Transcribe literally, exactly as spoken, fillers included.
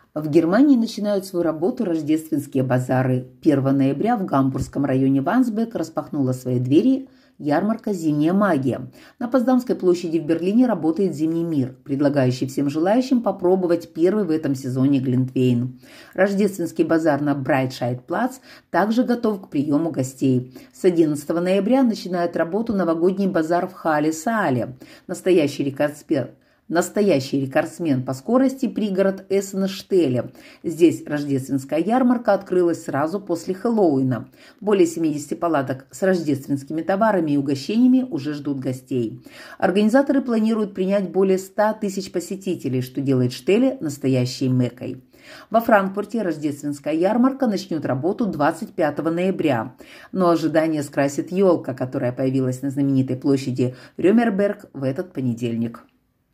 В Германии начинают свою работу рождественские базары. первого ноября в гамбургском районе Вансбек распахнула свои двери ярмарка «Зимняя магия». На Потсдамской площади в Берлине работает «Зимний мир», предлагающий всем желающим попробовать первый в этом сезоне глинтвейн. Рождественский базар на Брайтшайд-плац также готов к приему гостей. С одиннадцатого ноября начинает работу новогодний базар в Хале-Саале. Настоящий рекордсмен Настоящий рекордсмен по скорости – пригород Эссена-Штеле. Здесь рождественская ярмарка открылась сразу после Хэллоуина. Более семидесяти палаток с рождественскими товарами и угощениями уже ждут гостей. Организаторы планируют принять более ста тысяч посетителей, что делает Штеле настоящей Меккой. Во Франкфурте рождественская ярмарка начнет работу двадцать пятого ноября, но ожидание скрасит елка, которая появилась на знаменитой площади Рёмерберг в этот понедельник.